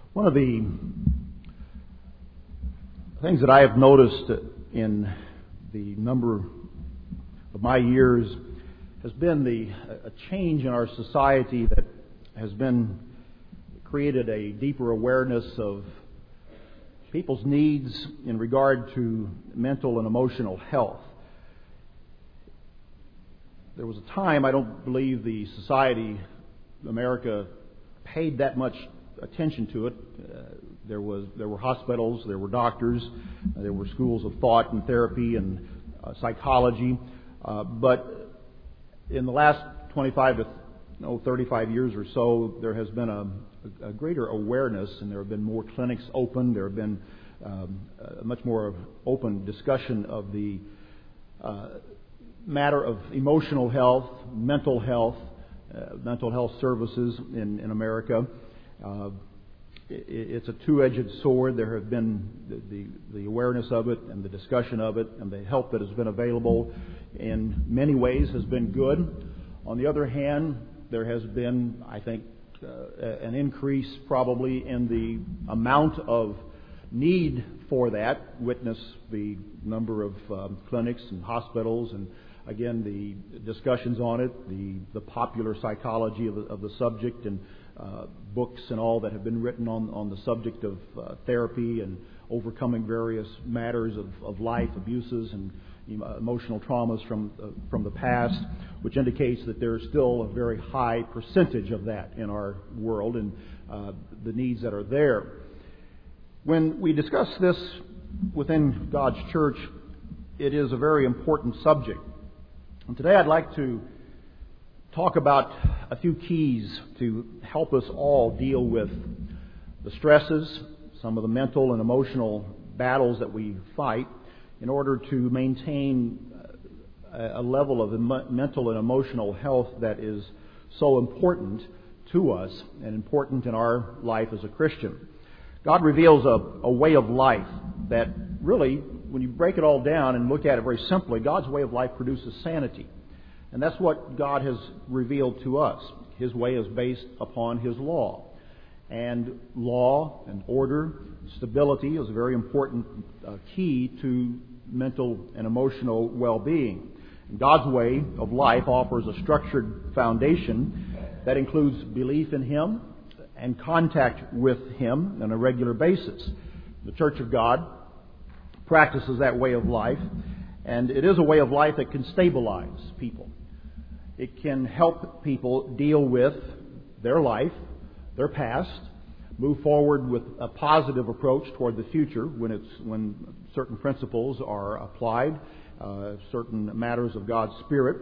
One of the things that I have noticed in the number of my years has been a change in our society that has been created a deeper awareness of people's needs in regard to mental and emotional health. There was a time, I don't believe the society, America, paid that much attention to it. There were hospitals, there were doctors, there were schools of thought and therapy and psychology. But in the last 25 to 35 years or so, there has been a greater awareness, and there have been more clinics open. There have been a much more open discussion of the matter of emotional health, mental health services in America. It's a two-edged sword. There have been the awareness of it and the discussion of it, and the help that has been available in many ways has been good. On the other hand, there has been, I think, an increase probably in the amount of need for that. Witness the number of clinics and hospitals, and again the discussions on it, the popular psychology of the subject, and books and all that have been written on the subject of therapy and overcoming various matters of life, abuses and emotional traumas from the past, which indicates that there is still a very high percentage of that in our world and the needs that are there. When we discuss this within God's church, it is a very important subject. And today I'd like to talk about a few keys to help us all deal with the stresses, some of the mental and emotional battles that we fight, in order to maintain a level of mental and emotional health that is so important to us and important in our life as a Christian. God reveals a way of life that really, when you break it all down and look at it very simply, God's way of life produces sanity. And that's what God has revealed to us. His way is based upon His law. And law and order, stability is a very important key to mental and emotional well-being. God's way of life offers a structured foundation that includes belief in Him and contact with Him on a regular basis. The Church of God practices that way of life, and it is a way of life that can stabilize people. It can help people deal with their life, their past, move forward with a positive approach toward the future when certain principles are applied, certain matters of God's Spirit.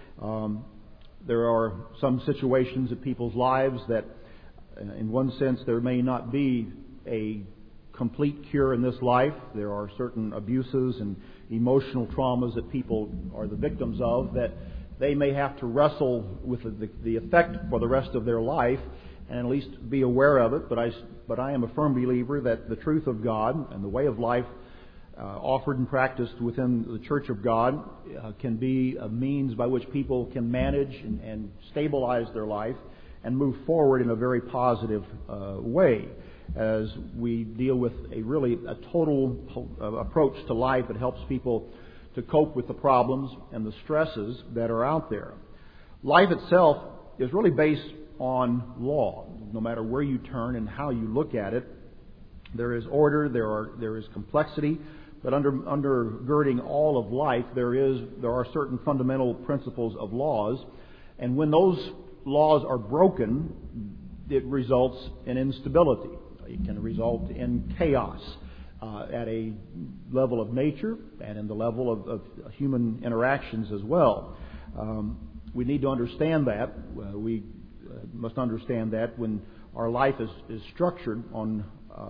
There are some situations in people's lives that, in one sense, there may not be a complete cure in this life. There are certain abuses and emotional traumas that people are the victims of that they may have to wrestle with the effect for the rest of their life, and at least be aware of it. But I am a firm believer that the truth of God and the way of life offered and practiced within the Church of God can be a means by which people can manage and stabilize their life and move forward in a very positive way as we deal with a total approach to life that helps people to cope with the problems and the stresses that are out there. Life itself is really based on law. No matter where you turn and how you look at it, there is order, there is complexity, but undergirding all of life, there are certain fundamental principles of laws, and when those laws are broken, it results in instability. It can result in chaos at a level of nature and in the level of human interactions as well. We need to understand that. We must understand that when our life is structured on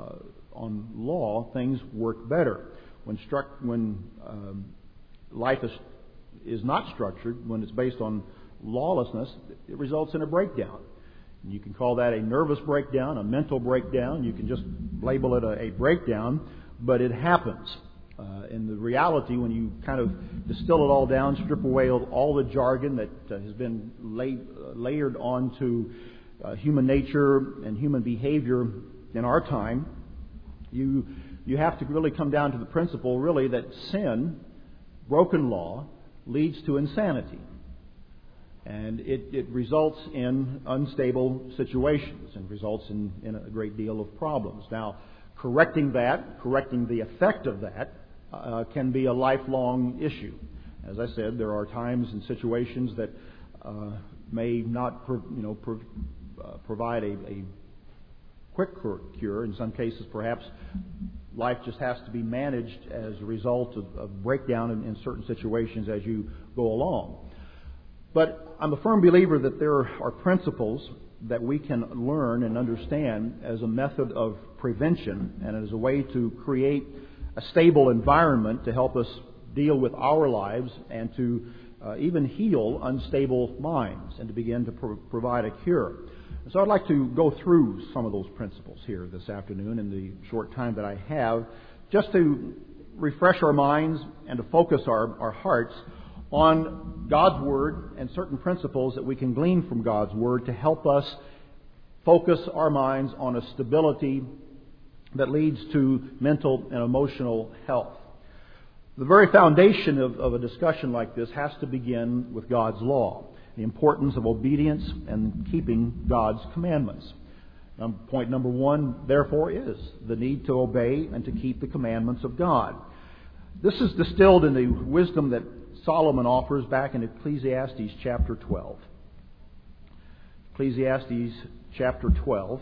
law, things work better. When life is not structured, when it's based on lawlessness, it results in a breakdown. You can call that a nervous breakdown, a mental breakdown. You can just label it a breakdown, but it happens. In the reality, when you kind of distill it all down, strip away all the jargon that has been layered onto human nature and human behavior in our time, you have to really come down to the principle, really, that sin, broken law, leads to insanity. And it results in unstable situations and results in a great deal of problems. Now, correcting the effect of that, can be a lifelong issue. As I said, there are times and situations that may not provide a quick cure. In some cases, perhaps life just has to be managed as a result of breakdown in certain situations as you go along. But I'm a firm believer that there are principles that we can learn and understand as a method of prevention and as a way to create a stable environment to help us deal with our lives and to even heal unstable minds and to begin to provide a cure. So I'd like to go through some of those principles here this afternoon in the short time that I have, just to refresh our minds and to focus our hearts on God's Word and certain principles that we can glean from God's Word to help us focus our minds on a stability that leads to mental and emotional health. The very foundation of a discussion like this has to begin with God's law, the importance of obedience and keeping God's commandments. Point number one, therefore, is the need to obey and to keep the commandments of God. This is distilled in the wisdom that Solomon offers back in Ecclesiastes chapter 12. Ecclesiastes chapter 12.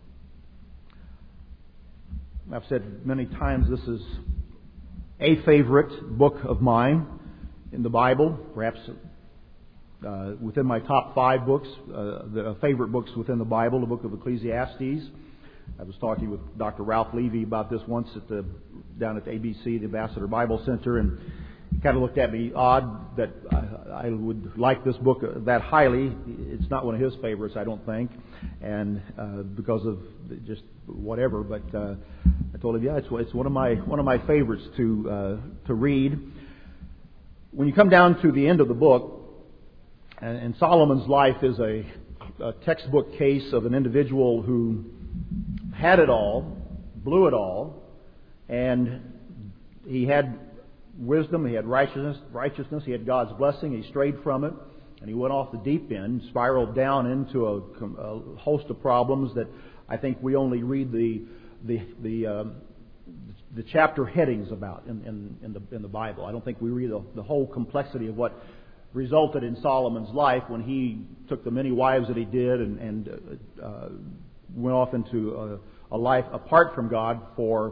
I've said many times this is a favorite book of mine in the Bible, perhaps within my top 5 books, the favorite books within the Bible, the book of Ecclesiastes. I was talking with Dr. Ralph Levy about this once down at the ABC, the Ambassador Bible Center, and he kind of looked at me odd that I would like this book that highly. It's not one of his favorites, I don't think, and because of just whatever. But I told him, yeah, it's one of my favorites to read. When you come down to the end of the book, and Solomon's life is a textbook case of an individual who had it all, blew it all, and he had wisdom, he had righteousness, he had God's blessing, he strayed from it, and he went off the deep end, spiraled down into a host of problems that I think we only read the chapter headings about in the Bible. I don't think we read the whole complexity of what resulted in Solomon's life when he took the many wives that he did and went off into a life apart from God for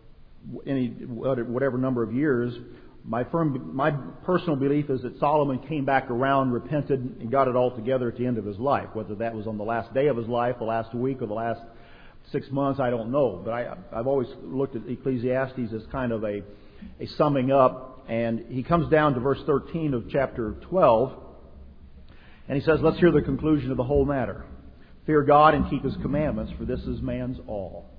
whatever number of years. My personal belief is that Solomon came back around, repented, and got it all together at the end of his life. Whether that was on the last day of his life, the last week, or the last 6 months, I don't know. But I've always looked at Ecclesiastes as kind of a summing up. And he comes down to verse 13 of chapter 12, and he says, let's hear the conclusion of the whole matter. Fear God and keep His commandments, for this is man's all.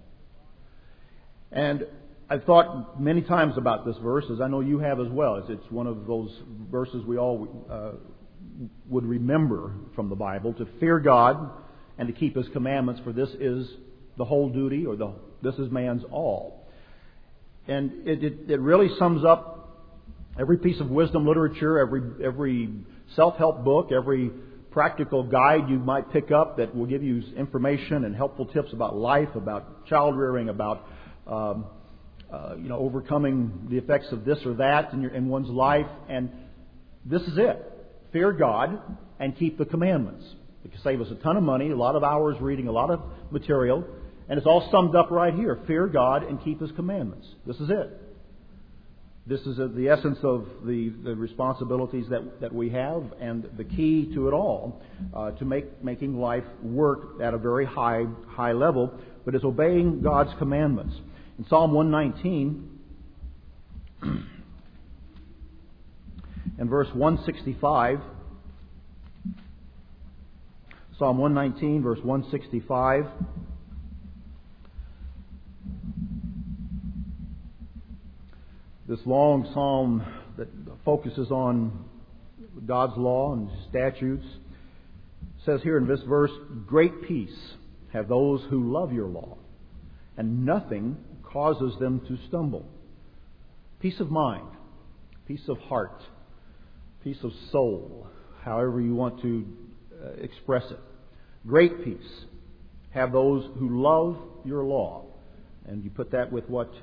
And I've thought many times about this verse, as I know you have as well. It's one of those verses we all would remember from the Bible, to fear God and to keep His commandments, for this is the whole duty, or this is man's all. And it really sums up every piece of wisdom literature, every self-help book, every practical guide you might pick up that will give you information and helpful tips about life, about child rearing, about overcoming the effects of this or that in one's life. And this is it. Fear God and keep the commandments. It can save us a ton of money, a lot of hours reading, a lot of material. And it's all summed up right here. Fear God and keep His commandments. This is it. This is the essence of the responsibilities that we have, and the key to it all, to making life work at a very high level, but it's obeying God's commandments. In Psalm 119 and verse 165, Psalm 119, verse 165, this long psalm that focuses on God's law and statutes, says here in this verse, great peace have those who love your law, and nothing causes them to stumble. Peace of mind, peace of heart, peace of soul, however you want to express it. Great peace. Have those who love your law. And you put that with what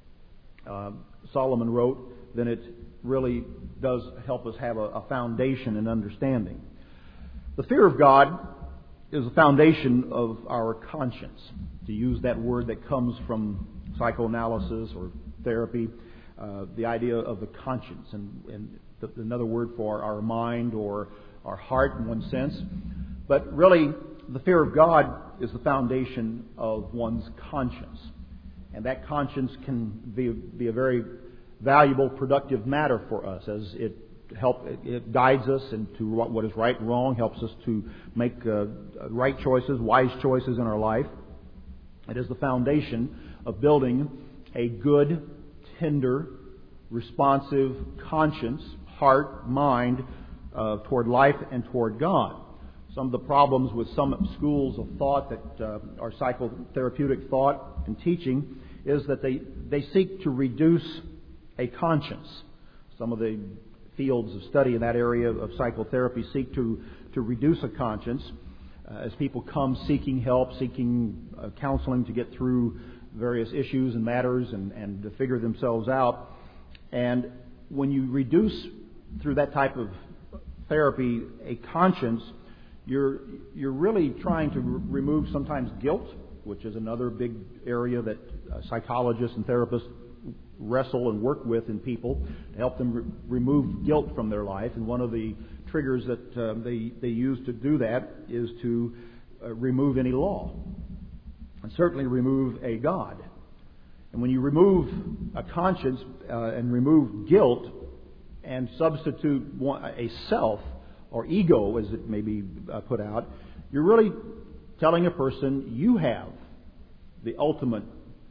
Solomon wrote, then it really does help us have a foundation and understanding. The fear of God is the foundation of our conscience. To use that word that comes from psychoanalysis or therapy, the idea of the conscience, and another word for our mind or our heart in one sense. But really, the fear of God is the foundation of one's conscience. And that conscience can be a very valuable, productive matter for us, as it guides us into what is right and wrong, helps us to make right choices, wise choices in our life. It is the foundation of building a good, tender, responsive conscience, heart, mind toward life and toward God. Some of the problems with some schools of thought that are psychotherapeutic thought and teaching is that they seek to reduce a conscience. Some of the fields of study in that area of psychotherapy seek to reduce a conscience as people come seeking help, seeking counseling to get through various issues and matters and to figure themselves out. And when you reduce through that type of therapy a conscience, you're really trying to remove sometimes guilt, which is another big area that psychologists and therapists wrestle and work with in people to help them remove guilt from their life. And one of the triggers that they use to do that is to remove any law, and certainly remove a God. And when you remove a conscience and remove guilt and substitute a self or ego, as it may be put out, you're really telling a person you have the ultimate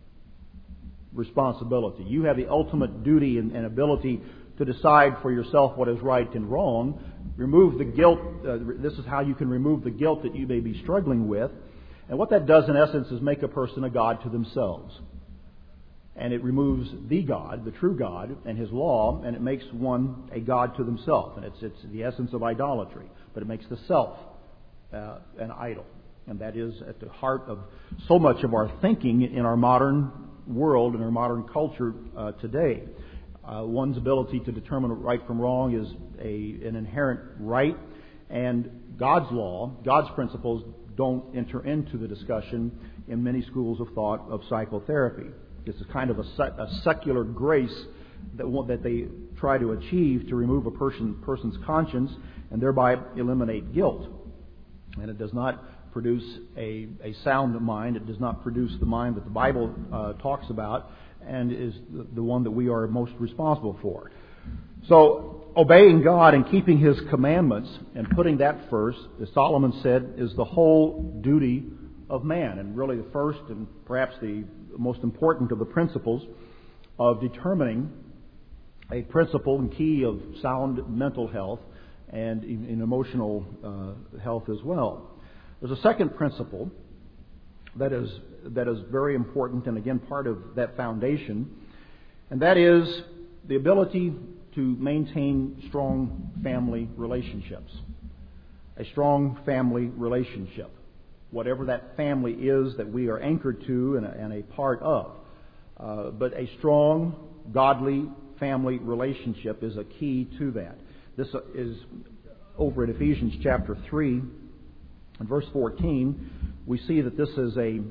responsibility. You have the ultimate duty and ability to decide for yourself what is right and wrong. Remove the guilt. This is how you can remove the guilt that you may be struggling with. And what that does in essence is make a person a God to themselves. And it removes the God, the true God, and His law, and it makes one a God to themselves. And it's the essence of idolatry. But it makes the self an idol. And that is at the heart of so much of our thinking in our modern world and our modern culture today. One's ability to determine right from wrong is an inherent right, and God's law, God's principles, don't enter into the discussion in many schools of thought of psychotherapy. This is kind of a secular grace that they try to achieve to remove a person's conscience and thereby eliminate guilt. And it does not produce a sound mind. It does not produce the mind that the Bible talks about and is the one that we are most responsible for. So, obeying God and keeping His commandments and putting that first, as Solomon said, is the whole duty of man, and really the first and perhaps the most important of the principles of determining a principle and key of sound mental health and in emotional health as well. There's a second principle that is very important, and again part of that foundation, and that is the ability to maintain strong family relationships. A strong family relationship, whatever that family is that we are anchored to and a part of. But a strong, godly family relationship is a key to that. This is over in Ephesians chapter 3 and verse 14. We see that this is a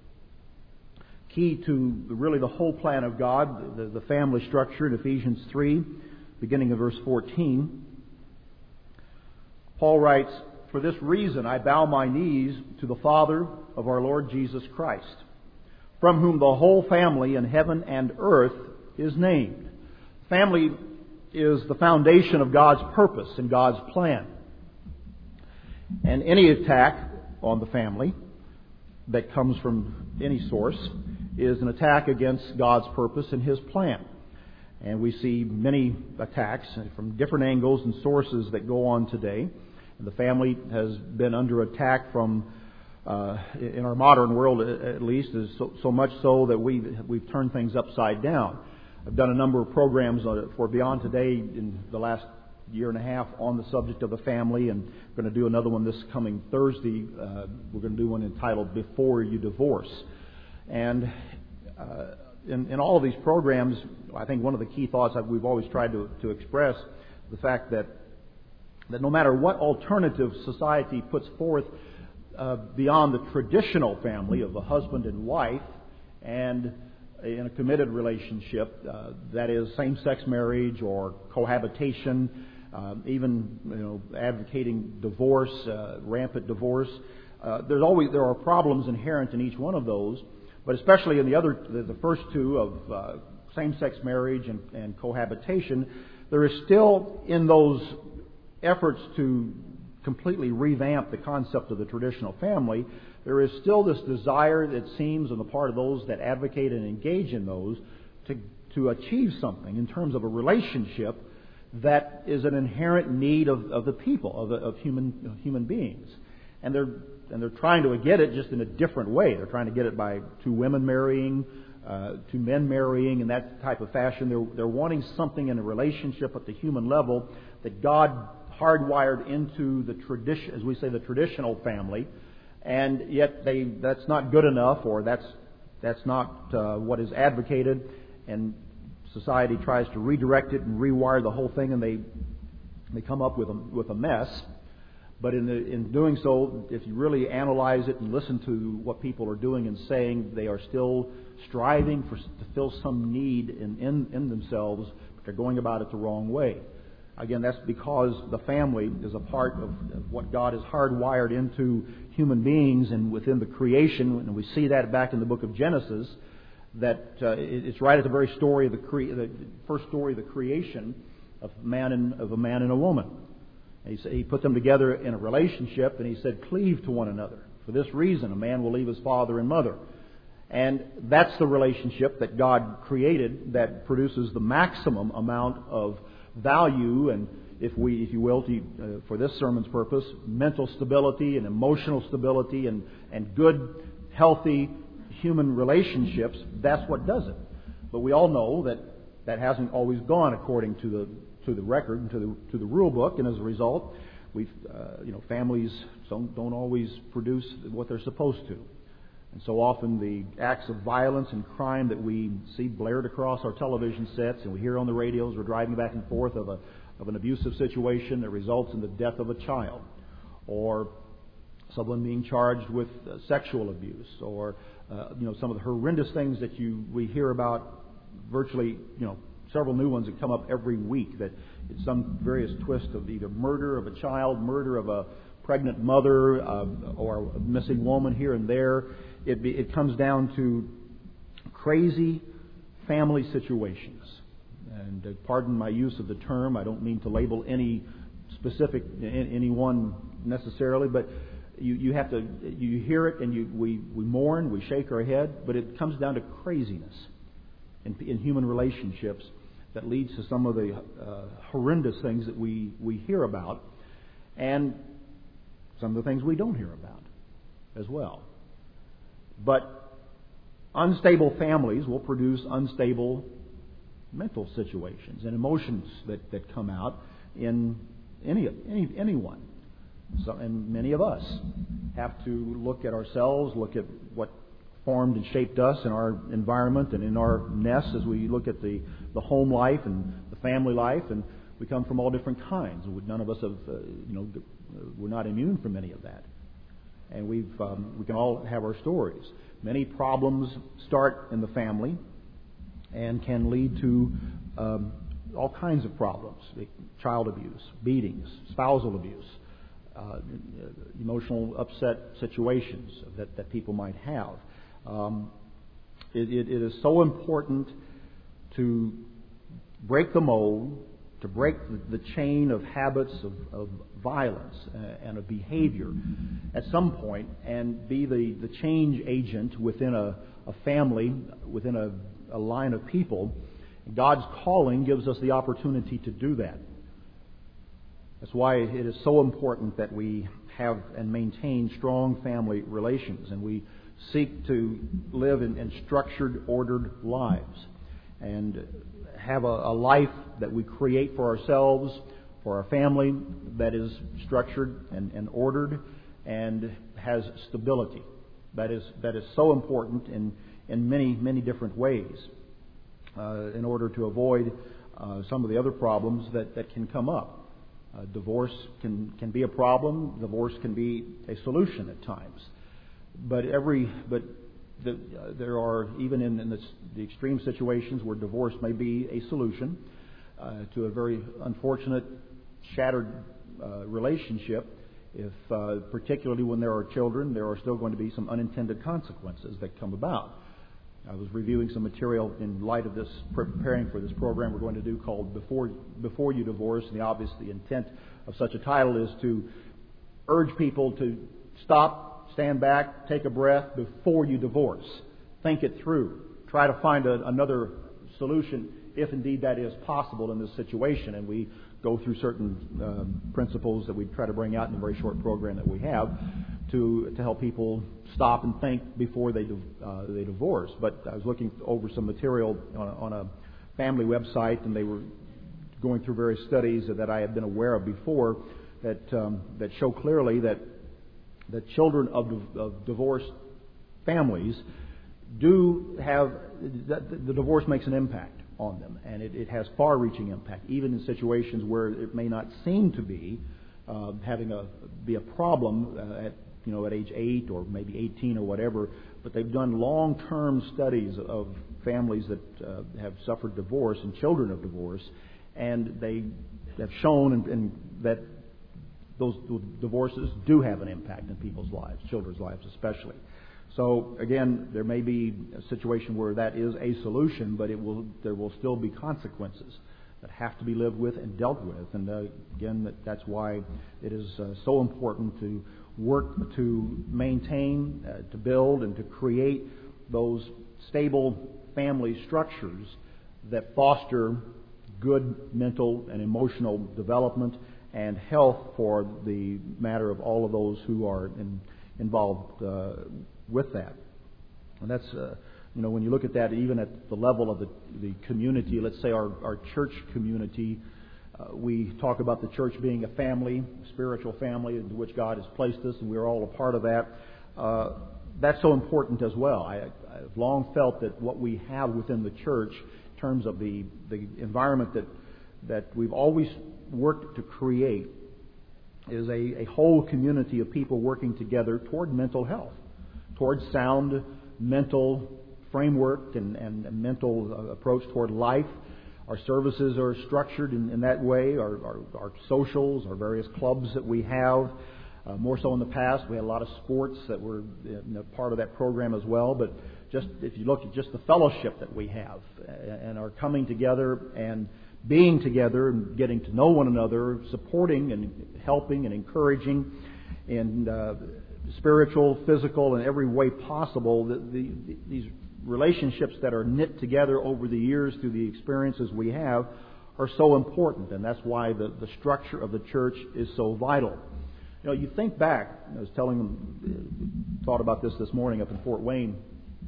key to really the whole plan of God, the family structure in Ephesians 3, beginning of verse 14. Paul writes, "For this reason I bow my knees to the Father of our Lord Jesus Christ, from whom the whole family in heaven and earth is named." Family is the foundation of God's purpose and God's plan. And any attack on the family that comes from any source is an attack against God's purpose and His plan. And we see many attacks from different angles and sources that go on today. The family has been under attack from in our modern world, at least, is so much so that we've turned things upside down. I've done a number of programs for Beyond Today in the last year and a half on the subject of the family, and we're going to do another one this coming Thursday. We're going to do one entitled Before You Divorce. And in all of these programs, I think one of the key thoughts that we've always tried to express the fact that no matter what alternative society puts forth beyond the traditional family of a husband and wife and in a committed relationship, that is same-sex marriage or cohabitation, even advocating divorce, rampant divorce. There are problems inherent in each one of those, but especially in the first two of same-sex marriage and cohabitation, there is still in those efforts to completely revamp the concept of the traditional family, there is still this desire, it seems, on the part of those that advocate and engage in those to achieve something in terms of a relationship that is an inherent need of the people, of human beings. And they're trying to get it just in a different way. They're trying to get it by two women marrying, two men marrying, in that type of fashion. They're wanting something in a relationship at the human level that God hardwired into the tradition, as we say, the traditional family, and yet that's not good enough, or that's not what is advocated, and society tries to redirect it and rewire the whole thing, and they come up with a mess. But in doing so, if you really analyze it and listen to what people are doing and saying, they are still striving to fill some need in themselves, but they're going about it the wrong way. Again, that's because the family is a part of what God has hardwired into human beings and within the creation. And we see that back in the book of Genesis, that it's right at the very story of the first story of the creation of a man and a woman. And he put them together in a relationship, and he said, cleave to one another. For this reason, a man will leave his father and mother. And that's the relationship that God created that produces the maximum amount of value, and if you will, for this sermon's purpose, mental stability and emotional stability and good, healthy human relationships. That's what does it. But we all know that hasn't always gone according to the record and to the rule book, and as a result, families don't always produce what they're supposed to. And so often the acts of violence and crime that we see blared across our television sets and we hear on the radios, we're driving back and forth of an abusive situation that results in the death of a child, or someone being charged with sexual abuse, or some of the horrendous things that we hear about. Virtually, several new ones that come up every week, that it's some various twist of either murder of a child, murder of a pregnant mother, or a missing woman here and there. It comes down to crazy family situations. And pardon my use of the term, I don't mean to label any specific anyone necessarily, but you hear it and we mourn, we shake our head, but it comes down to craziness in human relationships that leads to some of the horrendous things that we hear about, and some of the things we don't hear about as well. But unstable families will produce unstable mental situations and emotions that come out in anyone. And many of us have to look at ourselves, look at what formed and shaped us in our environment and in our nest as we look at the home life and the family life, and we come from all different kinds. None of us have, we're not immune from any of that. And we can all have our stories. Many problems start in the family and can lead to all kinds of problems: child abuse, beatings, spousal abuse, emotional upset situations that people might have. It is so important to break the mold, to break the chain of habits of violence and of behavior at some point, and be the change agent within a family, within a line of people. God's calling gives us the opportunity to do that. That's why it is so important that we have and maintain strong family relations, and we seek to live in structured, ordered lives, and have a life that we create for ourselves, for our family, that is structured and ordered and has stability. That is so important in many different ways in order to avoid some of the other problems that can come up. Divorce can be a problem. Divorce can be a solution at times. There are, even in the extreme situations where divorce may be a solution to a very unfortunate, shattered relationship, if particularly when there are children, there are still going to be some unintended consequences that come about. I was reviewing some material in light of this, preparing for this program we're going to do called Before You Divorce, and the intent of such a title is to urge people to stop, stand back, take a breath before you divorce. Think it through. Try to find another solution if indeed that is possible in this situation. And we go through certain principles that we try to bring out in a very short program that we have to help people stop and think before they divorce. But I was looking over some material on a family website, and they were going through various studies that I had been aware of before that show clearly that children of divorced families do have the divorce makes an impact on them, and it has far-reaching impact, even in situations where it may not seem to be be a problem at age 8 or maybe 18 or whatever. But they've done long-term studies of families that have suffered divorce and children of divorce, and they have shown that those divorces do have an impact in people's lives, children's lives especially. So again, there may be a situation where that is a solution, but there will still be consequences that have to be lived with and dealt with. And again, that's why it is so important to work to maintain, to build, and to create those stable family structures that foster good mental and emotional development and health for the matter of all of those who are involved with that. And that's, when you look at that, even at the level of the community, let's say our church community, we talk about the church being a family, a spiritual family into which God has placed us, and we're all a part of that. That's so important as well. I've long felt that what we have within the church, in terms of the environment that we've always worked to create, is a whole community of people working together toward mental health, toward sound mental framework and mental approach toward life. Our services are structured in that way. Our socials, our various clubs that we have. More so in the past, we had a lot of sports that were part of that program as well. But just if you look at just the fellowship that we have and our coming together and being together and getting to know one another, supporting and helping and encouraging in spiritual, physical, and every way possible, these relationships that are knit together over the years through the experiences we have are so important, and that's why the structure of the church is so vital. You think back, I was telling them, thought about this morning up in Fort Wayne,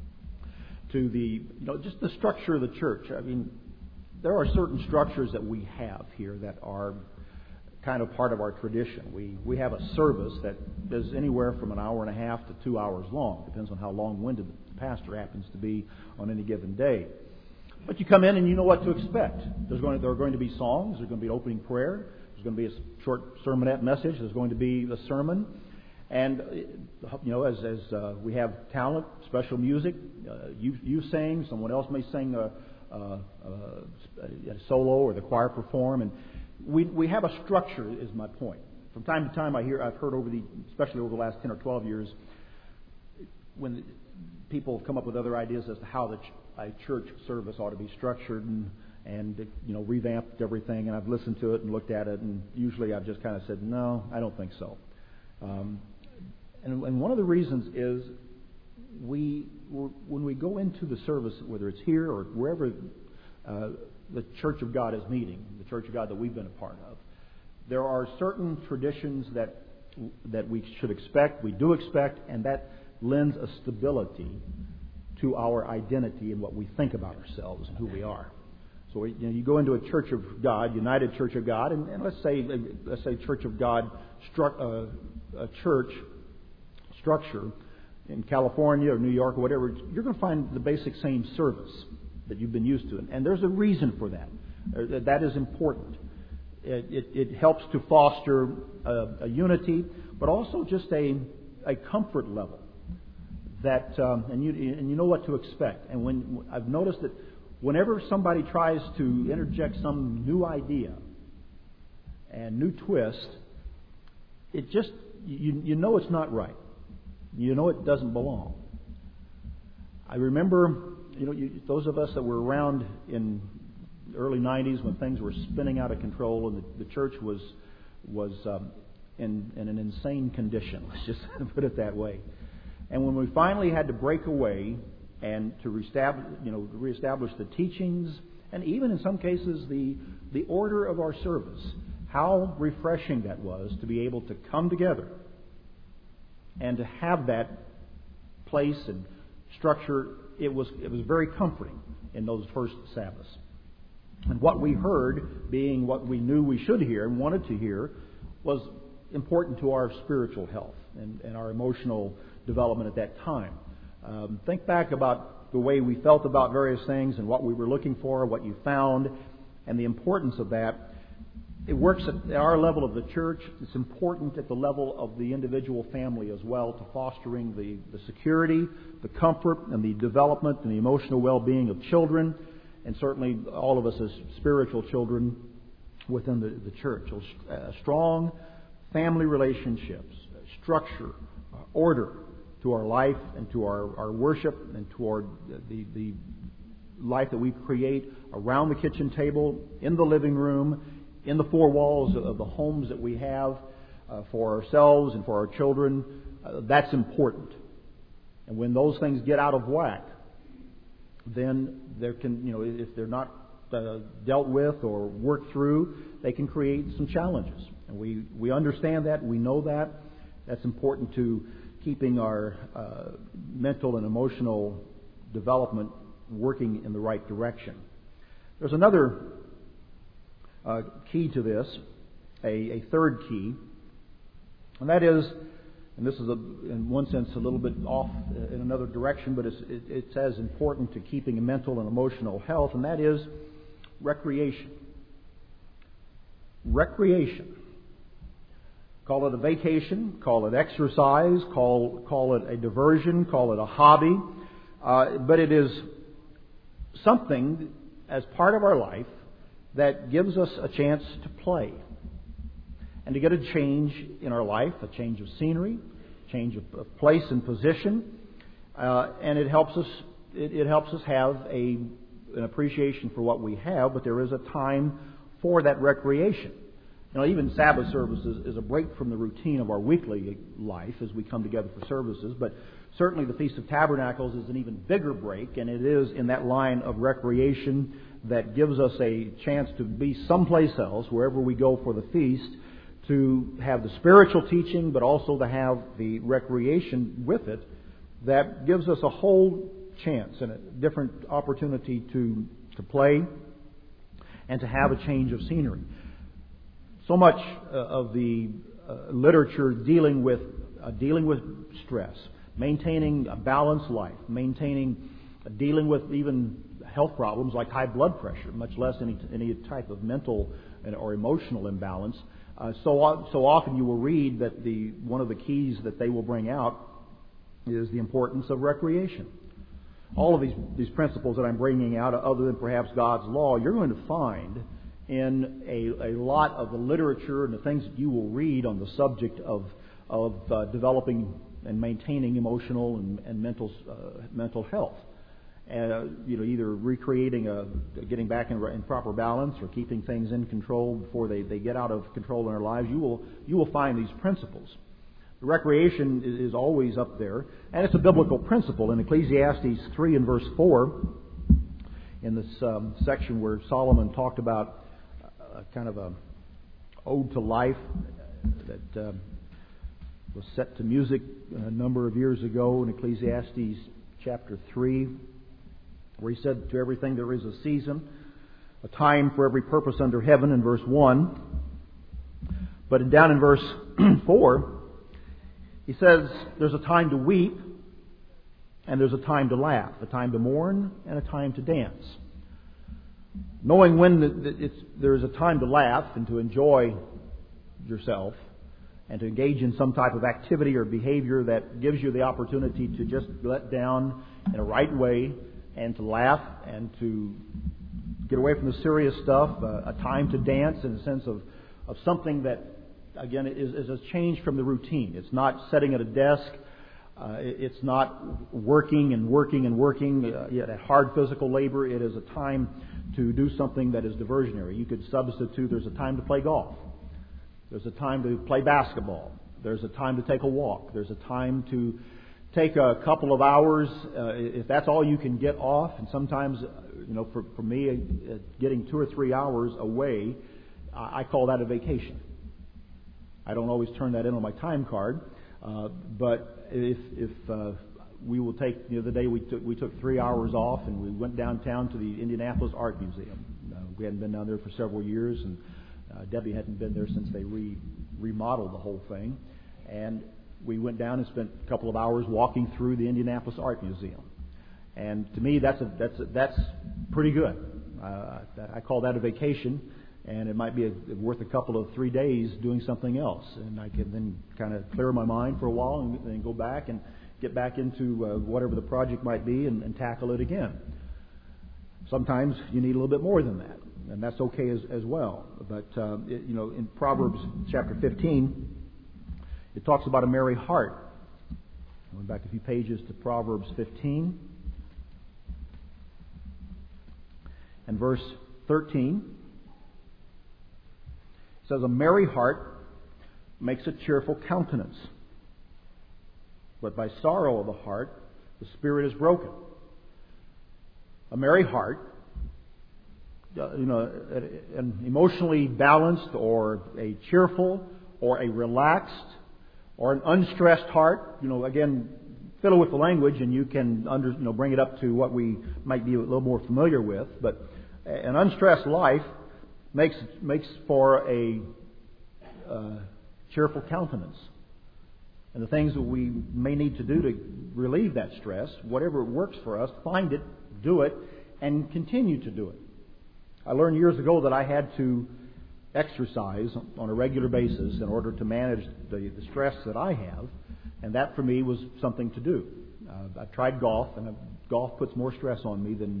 to just the structure of the church. I mean, there are certain structures that we have here that are kind of part of our tradition. We have a service that is anywhere from an hour and a half to 2 hours long. Depends on how long-winded the pastor happens to be on any given day. But you come in and you know what to expect. There are going to be songs. There's going to be opening prayer. There's going to be a short sermonette message. There's going to be a sermon. And, as we have talent, special music, you sing, someone else may sing a solo, or the choir perform, and we have a structure, is my point. From time to time, I've heard especially over the last 10 or 12 years, when people come up with other ideas as to how a church service ought to be structured and revamped everything, and I've listened to it and looked at it, and usually I've just kind of said, no, I don't think so. And one of the reasons is when we go into the service, whether it's here or wherever the Church of God is meeting, the Church of God that we've been a part of, there are certain traditions that that we should expect, we do expect, and that lends a stability to our identity and what we think about ourselves and who we are. So you go into a Church of God, United Church of God, and let's say Church of God a church structure in California or New York or whatever, you're going to find the basic same service that you've been used to. And there's a reason for that. That is important. It helps to foster a unity, but also just a comfort level. That and you know what to expect. And when I've noticed that whenever somebody tries to interject some new idea and new twist, it just you know it's not right. You know it doesn't belong. I remember, those of us that were around in the early 90s when things were spinning out of control and the church was in an insane condition. Let's just put it that way. And when we finally had to break away and to reestablish the teachings and even in some cases the order of our service, how refreshing that was to be able to come together and to have that place and structure. It was very comforting in those first Sabbaths. And what we heard, being what we knew we should hear and wanted to hear, was important to our spiritual health and our emotional development at that time. Think back about the way we felt about various things and what we were looking for, what you found, and the importance of that. It works at our level of the church. It's important at the level of the individual family as well, to fostering the security, the comfort, and the development and the emotional well-being of children, and certainly all of us as spiritual children within the church. So, strong family relationships, structure, order to our life and to our worship and toward the life that we create around the kitchen table, in the living room, in the four walls of the homes that we have for ourselves and for our children. That's important. And when those things get out of whack, then there can, if they're not dealt with or worked through, they can create some challenges. And we understand that. We know that. That's important to keeping our mental and emotional development working in the right direction. There's another key to this, a third key, and that is, and this is in one sense a little bit off in another direction, but it's as important to keeping mental and emotional health, and that is recreation. Recreation. Call it a vacation, call it exercise, call it a diversion, call it a hobby, but it is something as part of our life that gives us a chance to play and to get a change in our life, a change of scenery, change of place and position, and it helps us. It helps us have an appreciation for what we have, but there is a time for that recreation. Even Sabbath services is a break from the routine of our weekly life as we come together for services, but certainly the Feast of Tabernacles is an even bigger break, and it is in that line of recreation that gives us a chance to be someplace else, wherever we go for the feast, to have the spiritual teaching, but also to have the recreation with it that gives us a whole chance and a different opportunity to play and to have a change of scenery. So much of the literature dealing with stress, maintaining a balanced life, dealing with even health problems like high blood pressure, much less any type of mental or emotional imbalance. So often you will read that one of the keys that they will bring out is the importance of recreation. All of these principles that I'm bringing out, other than perhaps God's law, you're going to find in a lot of the literature and the things that you will read on the subject of developing and maintaining emotional and mental health. Either recreating getting back in proper balance or keeping things in control before they get out of control in our lives. You will find these principles. The recreation is always up there, and it's a biblical principle. In Ecclesiastes 3 and verse 4, in this section where Solomon talked about kind of a ode to life, that was set to music a number of years ago in Ecclesiastes chapter 3, where he said, to everything there is a season, a time for every purpose under heaven, in verse 1. But down in verse 4, he says there's a time to weep and there's a time to laugh, a time to mourn and a time to dance. Knowing when there is a time to laugh and to enjoy yourself and to engage in some type of activity or behavior that gives you the opportunity to just let down in a right way and to laugh and to get away from the serious stuff, a time to dance in the sense of something that, again, is a change from the routine. It's not sitting at a desk. It's not working at hard physical labor. It is a time to do something that is diversionary. You could substitute, there's a time to play golf. There's a time to play basketball. There's a time to take a walk. There's a time to take a couple of hours, if that's all you can get off. And sometimes, for me, getting 2 or 3 hours away, I call that a vacation. I don't always turn that in on my time card, but if we will take the other day we took 3 hours off and we went downtown to the Indianapolis Art Museum. We hadn't been down there for several years, and Debbie hadn't been there since they remodeled the whole thing. And we went down and spent a couple of hours walking through the Indianapolis Art Museum. And to me, that's pretty good. I call that a vacation, and it might be worth a couple of 3 days doing something else. And I can then kind of clear my mind for a while and then go back and get back into whatever the project might be and tackle it again. Sometimes you need a little bit more than that, and that's okay as well. But in Proverbs chapter 15, it talks about a merry heart. Going back a few pages to Proverbs 15 and verse 13. It says, a merry heart makes a cheerful countenance, but by sorrow of the heart the spirit is broken. A merry heart, an emotionally balanced or a cheerful or a relaxed or an unstressed heart, again, fiddle with the language and you can bring it up to what we might be a little more familiar with. But an unstressed life makes for a cheerful countenance. And the things that we may need to do to relieve that stress, whatever works for us, find it, do it, and continue to do it. I learned years ago that I had to exercise on a regular basis in order to manage the stress that I have, and that for me was something to do. I've tried golf, and golf puts more stress on me than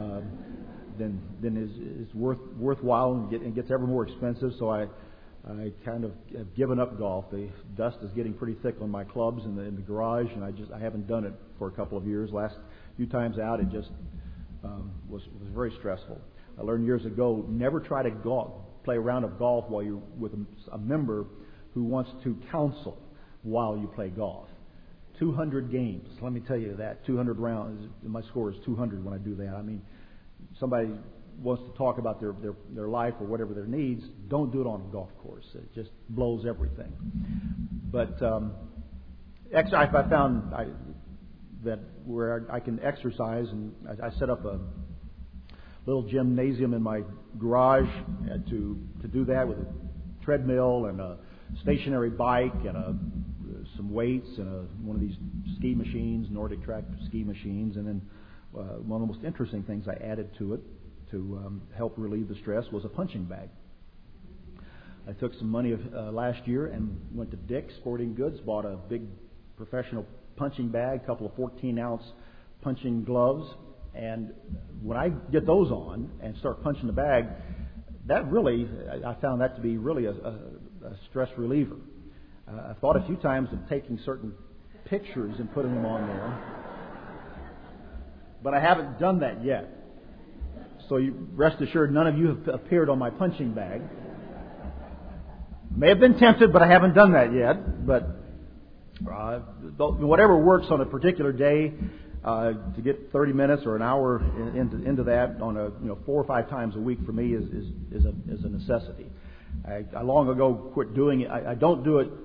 is worthwhile and gets ever more expensive. So I kind of have given up golf. The dust is getting pretty thick on my clubs in the garage, and I haven't done it for a couple of years. Last few times out, it just was very stressful. I learned years ago, never try to play a round of golf while you're with a member who wants to counsel while you play golf. 200 games, let me tell you that. 200 rounds, my score is 200 when I do that. I mean, somebody wants to talk about their life or whatever their needs, don't do it on a golf course. It just blows everything. But I found that where I can exercise, and I set up a little gymnasium in my garage to do that with a treadmill and a stationary bike and some weights and one of these ski machines, Nordic Track ski machines. And then one of the most interesting things I added to it to help relieve the stress was a punching bag. I took some money last year and went to Dick's Sporting Goods, bought a big professional punching bag, a couple of 14-ounce punching gloves. And when I get those on and start punching the bag, I found that to be really a stress reliever. I've thought a few times of taking certain pictures and putting them on there, but I haven't done that yet. So you rest assured, none of you have appeared on my punching bag. May have been tempted, but I haven't done that yet. But whatever works on a particular day, to get 30 minutes or an hour into that on 4 or 5 times a week for me is a necessity. I long ago quit doing it. I don't do it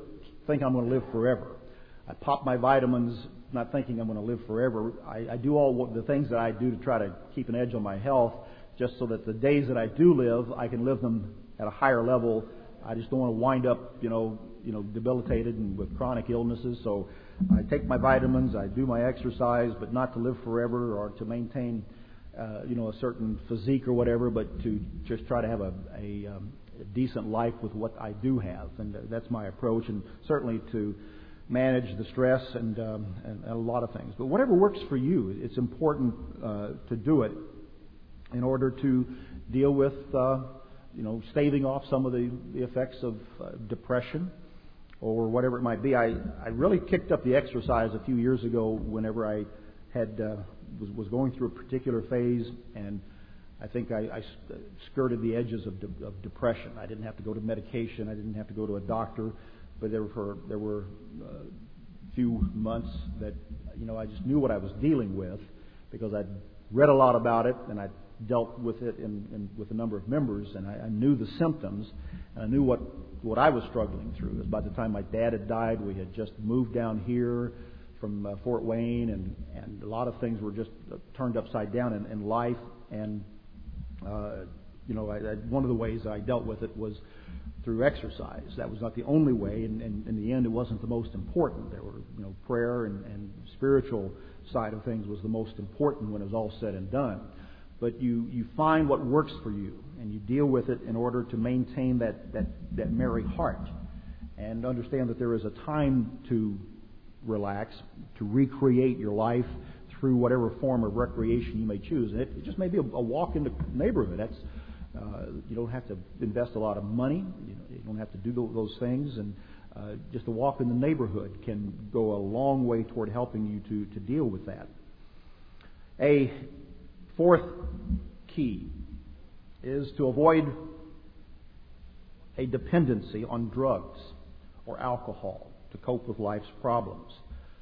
think I'm going to live forever. I pop my vitamins not thinking I'm going to live forever. I do all the things that I do to try to keep an edge on my health, just so that the days that I do live, I can live them at a higher level. I just don't want to wind up, debilitated and with chronic illnesses. So I take my vitamins, I do my exercise, but not to live forever or to maintain, a certain physique or whatever, but to just try to have a decent life with what I do have. And that's my approach, and certainly to manage the stress and a lot of things. But whatever works for you, it's important to do it in order to deal with, staving off some of the effects of depression or whatever it might be. I really kicked up the exercise a few years ago whenever I had was going through a particular phase, and I think I skirted the edges of depression. I didn't have to go to medication. I didn't have to go to a doctor. But there were few months that I just knew what I was dealing with because I'd read a lot about it and I'd dealt with it with a number of members, and I knew the symptoms and I knew what I was struggling through. It was by the time my dad had died, we had just moved down here from Fort Wayne, and a lot of things were just turned upside down in life. And one of the ways I dealt with it was through exercise. That was not the only way, and in the end, it wasn't the most important. There were, prayer and spiritual side of things was the most important when it was all said and done. But you find what works for you, and you deal with it in order to maintain that merry heart, and understand that there is a time to relax, to recreate your life through whatever form of recreation you may choose. And it just may be a walk in the neighborhood. That's you don't have to invest a lot of money. You don't have to do those things, and just a walk in the neighborhood can go a long way toward helping you to deal with that. A fourth key is to avoid a dependency on drugs or alcohol to cope with life's problems.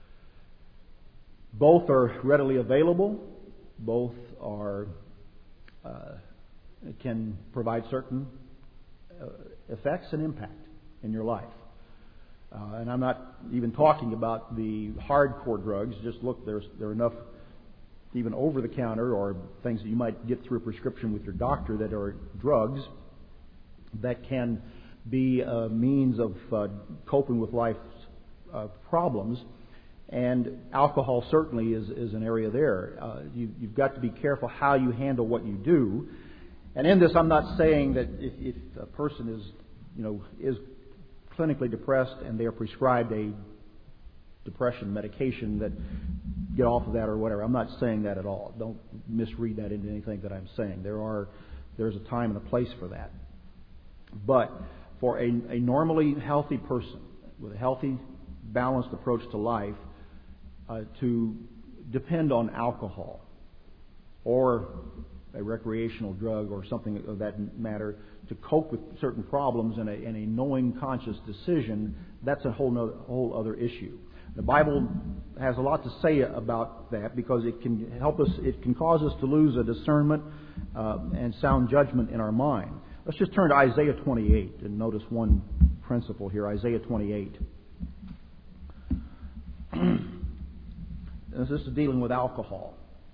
Both are readily available. Both are can provide certain effects and impact in your life. And I'm not even talking about the hardcore drugs. Just look, there are enough even over-the-counter or things that you might get through a prescription with your doctor that are drugs that can be a means of coping with life's problems. And alcohol certainly is an area there. You've got to be careful how you handle what you do. And in this, I'm not saying that if a person is clinically depressed and they are prescribed a depression medication, that get off of that or whatever. I'm not saying that at all. Don't misread that into anything that I'm saying. There's a time and a place for that. But for a normally healthy person with a healthy, balanced approach to life, to depend on alcohol or a recreational drug or something of that matter to cope with certain problems in a knowing, conscious decision, that's a whole other issue. The Bible has a lot to say about that because it can help us, it can cause us to lose a discernment and sound judgment in our mind. Let's just turn to Isaiah 28 and notice one principle here. Isaiah 28. This is dealing with alcohol.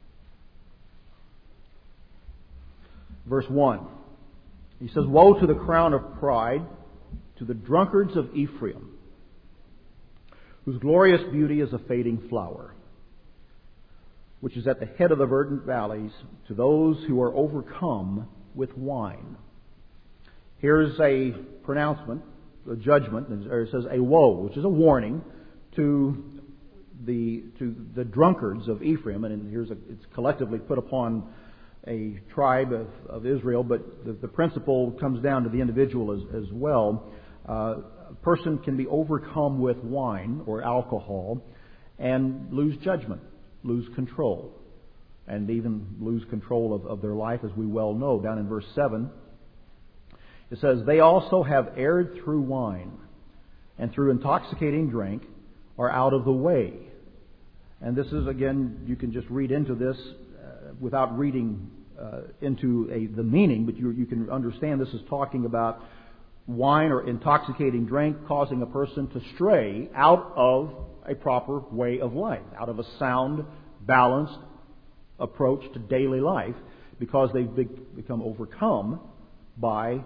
Verse 1. He says, "Woe to the crown of pride, to the drunkards of Ephraim, whose glorious beauty is a fading flower, which is at the head of the verdant valleys, to those who are overcome with wine." Here's a pronouncement, a judgment, or it says a woe, which is a warning to the drunkards of Ephraim, and it's collectively put upon a tribe of Israel, but the principle comes down to the individual as well. A person can be overcome with wine or alcohol and lose judgment, lose control, and even lose control of their life, as we well know. Down in verse 7, it says, "They also have erred through wine, and through intoxicating drink are out of the way." And this is, again, you can just read into this without reading into the meaning, but you can understand this is talking about wine or intoxicating drink causing a person to stray out of a proper way of life, out of a sound, balanced approach to daily life, because they've become overcome by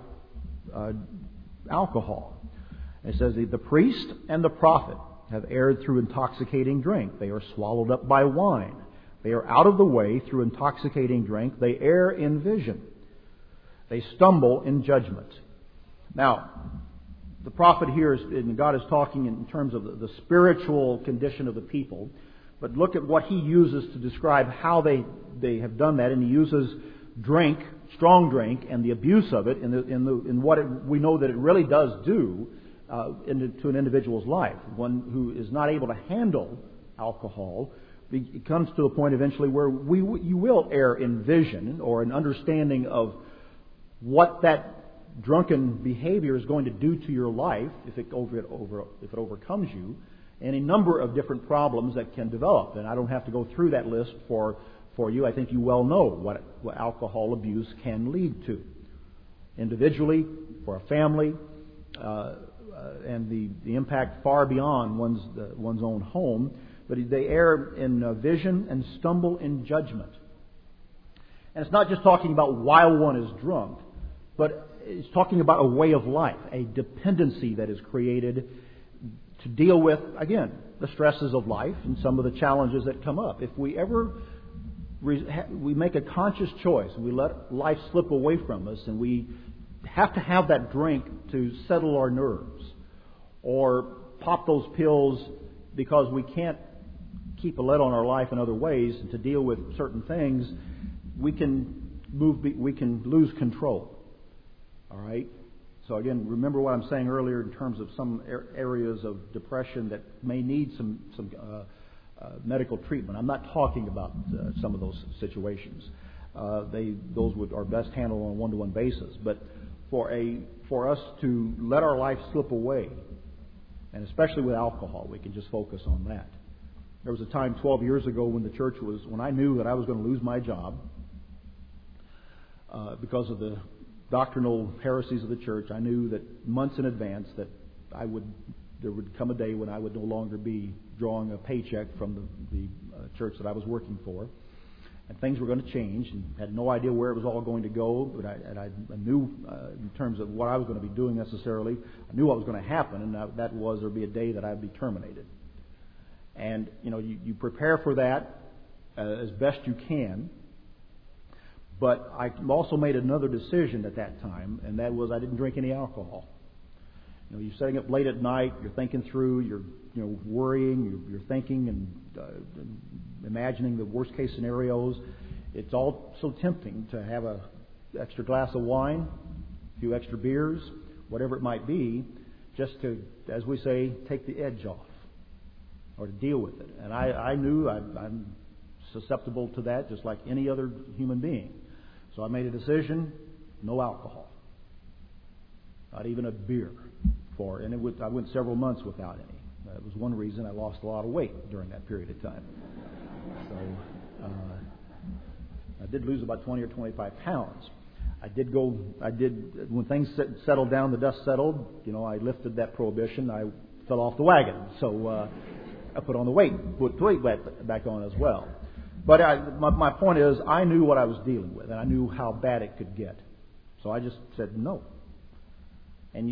alcohol. It says the priest and the prophet have erred through intoxicating drink. They are swallowed up by wine. They are out of the way through intoxicating drink. They err in vision. They stumble in judgment. Now, the prophet here, and God is talking in terms of the spiritual condition of the people, but look at what he uses to describe how they have done that, and he uses drink, strong drink, and the abuse of it in what we know that it really does do to an individual's life. One who is not able to handle alcohol, it comes to a point eventually where you will err in vision or an understanding of what that drunken behavior is going to do to your life if it overcomes you, and a number of different problems that can develop. And I don't have to go through that list for you. I think you well know what alcohol abuse can lead to. Individually, for a family, and the impact far beyond one's own home. But they err in vision and stumble in judgment. And it's not just talking about while one is drunk, but it's talking about a way of life, a dependency that is created to deal with, again, the stresses of life and some of the challenges that come up. If we ever we make a conscious choice, we let life slip away from us, and we have to have that drink to settle our nerves, or pop those pills because we can't keep a lid on our life in other ways, and to deal with certain things, we can lose control. All right? So again, remember what I'm saying earlier in terms of some areas of depression that may need some medical treatment. I'm not talking about some of those situations. Those are best handled on a one-to-one basis. But for us to let our life slip away, and especially with alcohol, we can just focus on that. There was a time 12 years ago when I knew that I was going to lose my job because of the doctrinal heresies of the church. I knew that months in advance that there would come a day when I would no longer be drawing a paycheck from the church that I was working for, and things were going to change, and had no idea where it was all going to go. But I knew in terms of what I was going to be doing necessarily, I knew what was going to happen, and that was there'd be a day that I'd be terminated. And you prepare for that as best you can. But I also made another decision at that time, and that was I didn't drink any alcohol. You're sitting up late at night, you're thinking through, you're worrying, you're thinking and imagining the worst case scenarios. It's all so tempting to have an extra glass of wine, a few extra beers, whatever it might be, just to, as we say, take the edge off or to deal with it. And I knew I'm susceptible to that just like any other human being. So I made a decision, no alcohol. Not even a beer. I went several months without any. That was one reason I lost a lot of weight during that period of time. So I did lose about 20 or 25 pounds. When things settled down, the dust settled, I lifted that prohibition. I fell off the wagon. So I put on the weight, put the weight back on as well. But my point is, I knew what I was dealing with, and I knew how bad it could get. So I just said no. And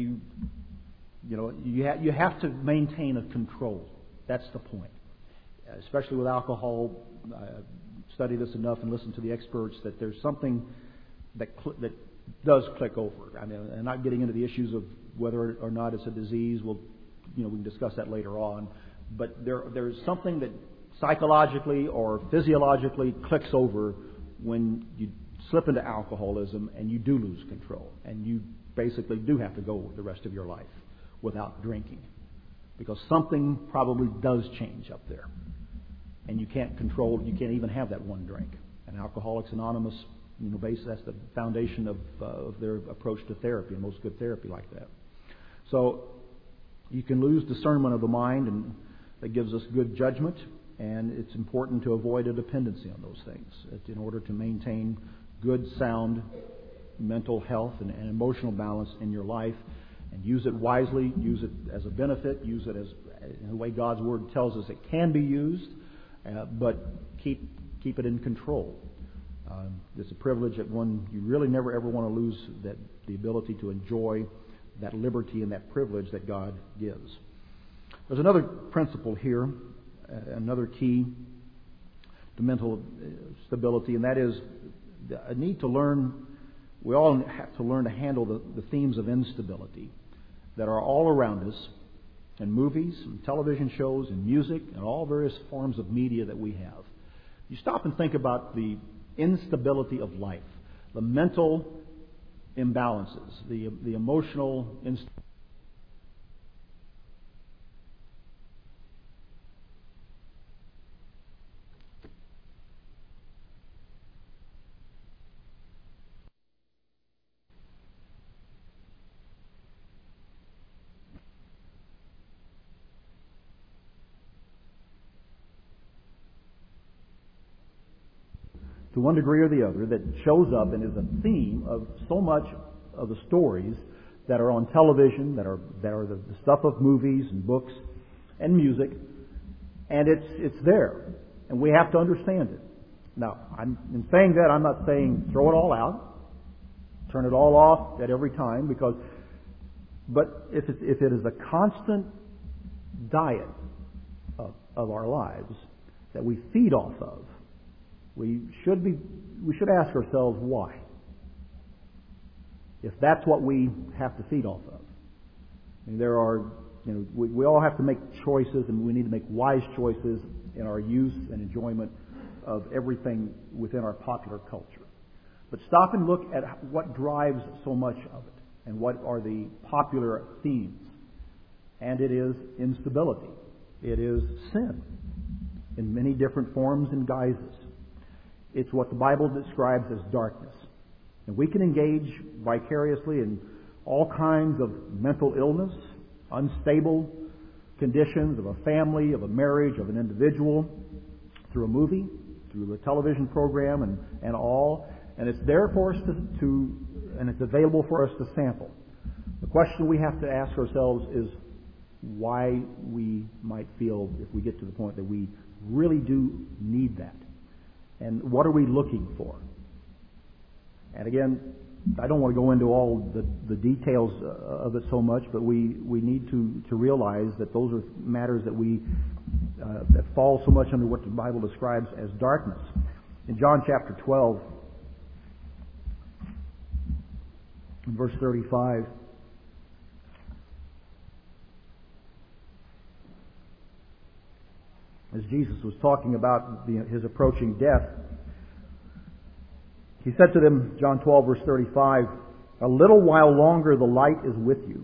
you have to maintain a control. That's the point. Especially with alcohol, I study this enough and listen to the experts that there's something that does click over. I mean, and not getting into the issues of whether or not it's a disease. We can discuss that later on. But there's something that psychologically or physiologically clicks over when you slip into alcoholism and you do lose control, and you basically do have to go the rest of your life without drinking, because something probably does change up there, and you can't even have that one drink. And Alcoholics Anonymous, that's the foundation of their approach to therapy, and most good therapy like that. So you can lose discernment of the mind, and that gives us good judgment. And it's important to avoid a dependency on those things in order to maintain good, sound mental health and emotional balance in your life. and use it wisely, use it as a benefit, use it as in the way God's Word tells us it can be used, but keep it in control. It's a privilege that one you really never ever want to lose, that the ability to enjoy that liberty and that privilege that God gives. There's another principle here, another key to mental stability, and that is a need to learn. We all have to learn to handle the themes of instability that are all around us in movies and television shows and music and all various forms of media that we have. You stop and think about the instability of life, the mental imbalances, the emotional instability. To one degree or the other, that shows up and is a theme of so much of the stories that are on television, that are the stuff of movies and books and music, and it's there, and we have to understand it. Now, in saying that, I'm not saying throw it all out, turn it all off at every time, but if it is a constant diet of our lives that we feed off of, we should ask ourselves why. If that's what we have to feed off of. I mean, we all have to make choices, and we need to make wise choices in our use and enjoyment of everything within our popular culture. But stop and look at what drives so much of it, and what are the popular themes. And it is instability. It is sin in many different forms and guises. It's what the Bible describes as darkness. And we can engage vicariously in all kinds of mental illness, unstable conditions of a family, of a marriage, of an individual, through a movie, through a television program, and all. And it's there for us and it's available for us to sample. The question we have to ask ourselves is why we might feel, if we get to the point that we really do need that. And what are we looking for? And again, I don't want to go into all the details of it so much, but we need to realize that those are matters that fall so much under what the Bible describes as darkness. In John chapter 12, in verse 35, as Jesus was talking about his approaching death, he said to them, John 12, verse 35, "A little while longer the light is with you.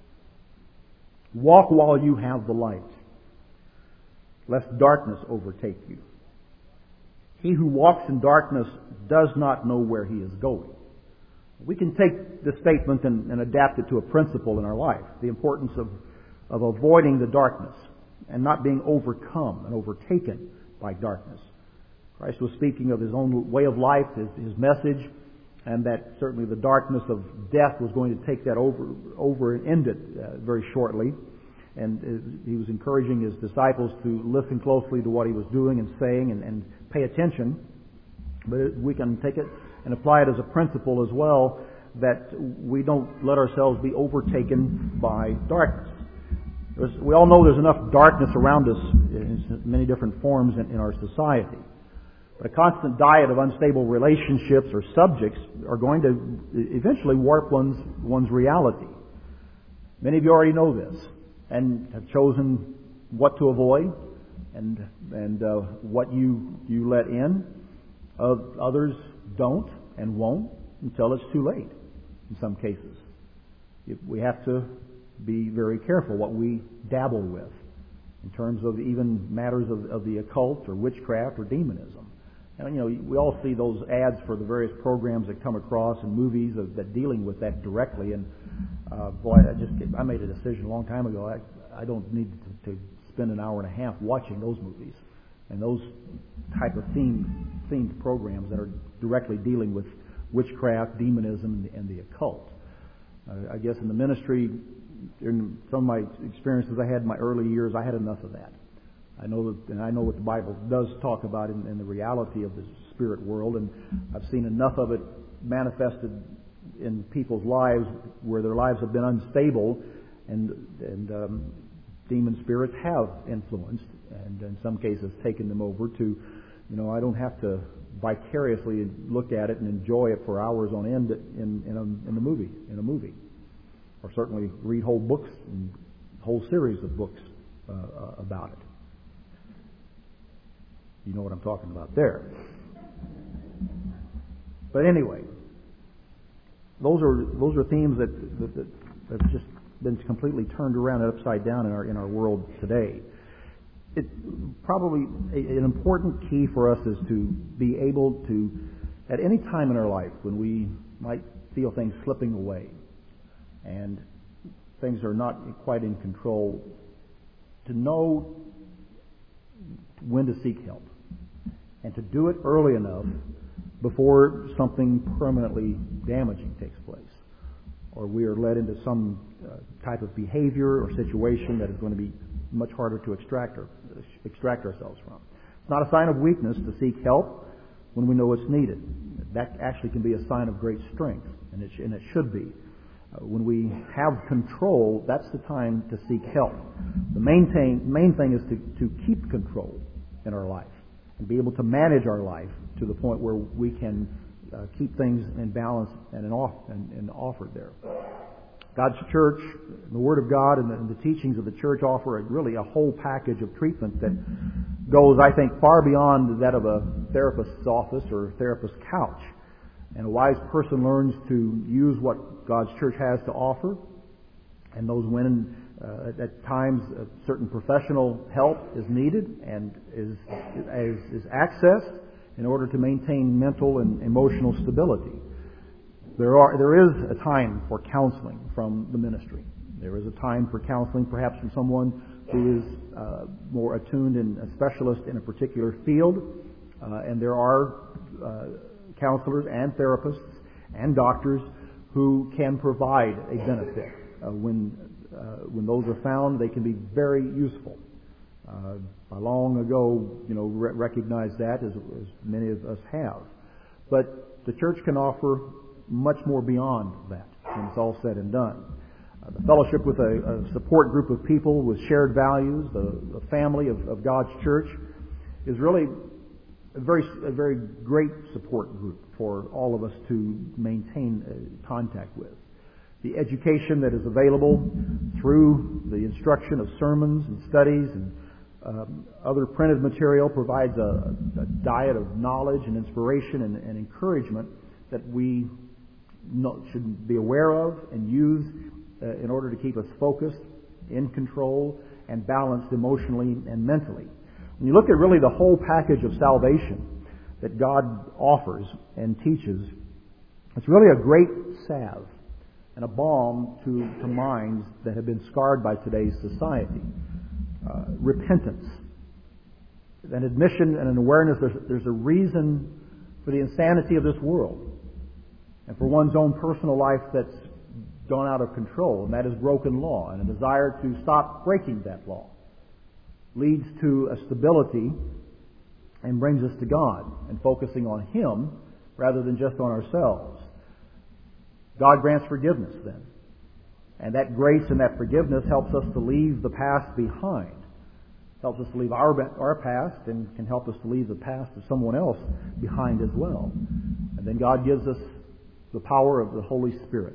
Walk while you have the light, lest darkness overtake you. He who walks in darkness does not know where he is going." We can take this statement and adapt it to a principle in our life, the importance of avoiding the darkness and not being overcome and overtaken by darkness. Christ was speaking of his own way of life, his message, and that certainly the darkness of death was going to take that over and end it very shortly. And he was encouraging his disciples to listen closely to what he was doing and saying and pay attention. But we can take it and apply it as a principle as well, that we don't let ourselves be overtaken by darkness. We all know there's enough darkness around us in many different forms in our society. But a constant diet of unstable relationships or subjects are going to eventually warp one's reality. Many of you already know this and have chosen what to avoid and what you let in. Others don't and won't until it's too late in some cases. We have to be very careful what we dabble with in terms of even matters of the occult or witchcraft or demonism. And we all see those ads for the various programs that come across in movies that dealing with that directly. And I made a decision a long time ago. I don't need to spend an hour and a half watching those movies and those type of themed programs that are directly dealing with witchcraft, demonism, and the occult. I guess in the ministry, in some of my experiences I had in my early years, I had enough of that. I know what the Bible does talk about in the reality of the spirit world, and I've seen enough of it manifested in people's lives where their lives have been unstable, and demon spirits have influenced, and in some cases taken them over to, I don't have to vicariously look at it and enjoy it for hours on end in a movie, or certainly read whole books and whole series of books about it. You know what I'm talking about there. But anyway, those are themes that have just been completely turned around and upside down in our world today. It probably an important key for us is to be able to, at any time in our life when we might feel things slipping away and things are not quite in control, to know when to seek help and to do it early enough before something permanently damaging takes place, or we are led into some type of behavior or situation that is going to be much harder to extract ourselves from. It's not a sign of weakness to seek help when we know it's needed. That actually can be a sign of great strength, and it should be. When we have control, that's the time to seek help. The main thing is to keep control in our life and be able to manage our life to the point where we can keep things in balance and offered there. God's church, the Word of God, and the teachings of the church offer really a whole package of treatment that goes, I think, far beyond that of a therapist's office or therapist's couch. And a wise person learns to use what God's church has to offer, and knows when, at times, certain professional help is needed and is accessed in order to maintain mental and emotional stability. There is a time for counseling from the ministry. There is a time for counseling perhaps from someone who is more attuned and a specialist in a particular field. And there are counselors and therapists and doctors who can provide a benefit. When those are found, they can be very useful. I long ago, recognized that as many of us have. But the church can offer much more beyond that when it's all said and done. The fellowship with a support group of people with shared values, the family of God's church, is really a very great support group for all of us to maintain contact with. The education that is available through the instruction of sermons and studies and other printed material provides a diet of knowledge and inspiration and encouragement that we should be aware of and use in order to keep us focused, in control, and balanced emotionally and mentally. When you look at really the whole package of salvation that God offers and teaches, it's really a great salve and a balm to minds that have been scarred by today's society. Repentance, an admission and an awareness there's a reason for the insanity of this world and for one's own personal life that's gone out of control, and that is broken law, and a desire to stop breaking that law leads to a stability and brings us to God and focusing on Him rather than just on ourselves. God grants forgiveness then. And that grace and that forgiveness helps us to leave the past behind. Helps us to leave our past and can help us to leave the past of someone else behind as well. And then God gives us the power of the Holy Spirit.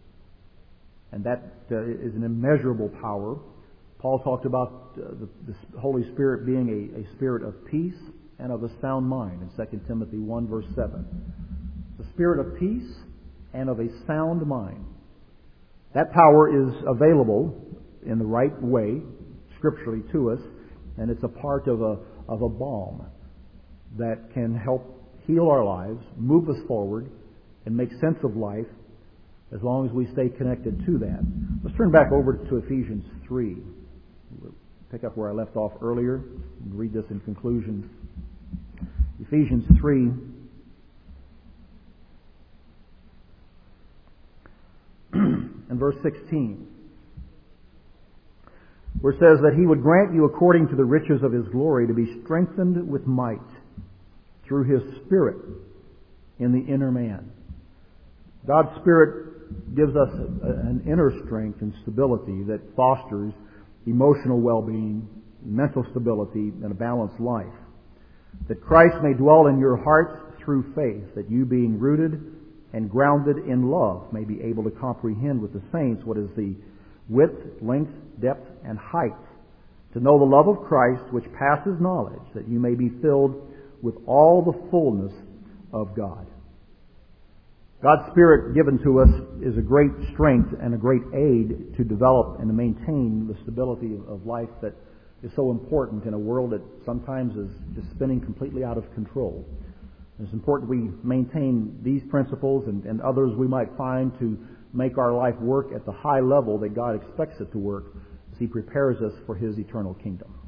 And that is an immeasurable power. Paul talked about the Holy Spirit being a spirit of peace and of a sound mind in 2 Timothy 1 verse 7. The spirit of peace and of a sound mind. That power is available in the right way, scripturally to us, and it's a part of a balm that can help heal our lives, move us forward, and make sense of life as long as we stay connected to that. Let's turn back over to Ephesians 3. We'll pick up where I left off earlier and read this in conclusion. Ephesians 3. and verse 16, where it says that He would grant you according to the riches of His glory to be strengthened with might through His Spirit in the inner man. God's Spirit gives us an inner strength and stability that fosters emotional well-being, mental stability, and a balanced life. That Christ may dwell in your hearts through faith, that you being rooted and grounded in love may be able to comprehend with the saints what is the width, length, depth, and height, to know the love of Christ which passes knowledge, that you may be filled with all the fullness of God. God's Spirit given to us is a great strength and a great aid to develop and to maintain the stability of life that is so important in a world that sometimes is just spinning completely out of control. It's important we maintain these principles and others we might find to make our life work at the high level that God expects it to work as He prepares us for His eternal kingdom.